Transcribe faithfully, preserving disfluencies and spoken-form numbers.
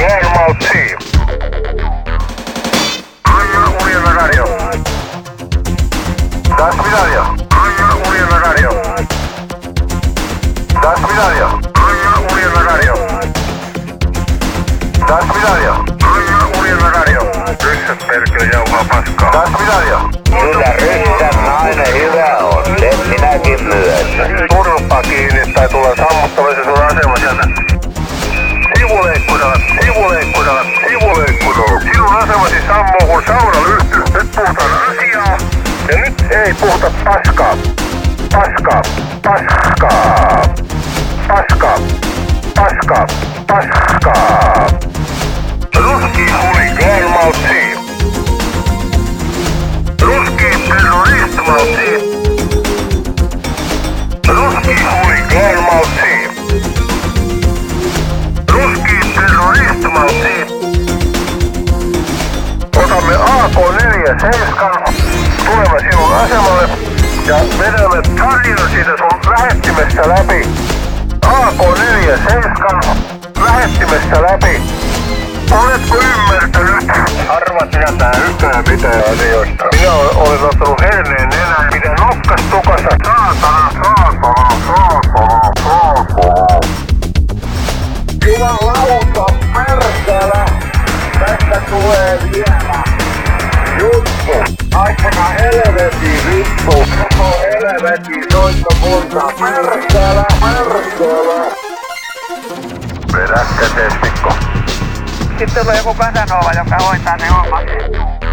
Glenmouth Team. Anna Uljana Radio. До свидания. Anna Uljana Radio. До свидания. Anna Uljana Radio. До свидания. Anna Uljana Radio. Ryssät perkele jauhaa paskaa. До свидания. Kyllä ryssän nainen hyvä on, sen minäkin myönnän. Turpa kiinni tai tulee sammuttamisen sun asema sieltä. Sivuleikkusella, sivuleikkusella, sivuleikkusella. Sinun asemasi sammuu kun sauna lyhtyy. Nyt puhutaan asiaa. Ja nyt ei puhuta paskaa. Paskaa, paskaa. Paskaa, paskaa, paskaa. Ruski huligaanmouth team. Ruski terroristmouth team. Ruski huligaanmouth team. Ruski terroristmouth team. Otamme A K neljäkymmentäseitsemän, tulemme sinun asemalle ja vedämme tarinan siitä sun lähettimestä läpi. A K neljäkymmentäseitsemän, lähettimestä läpi. Oletko ymmärtänyt? Harva tietää yhtään mitään asioista. Minä olen ottanut herneen nenään, miten nokkas tukassa saatana, saatana, saatana, saatana. Jumalauta, perkele! Tästä tulee vielä juttu. Aikana helvetin vittu. Koko helvetin soittokunta. Perkele, perkele! Vedä käteen, Mikko. Sitten on joku Kasanova, joka hoitaa ne hommat.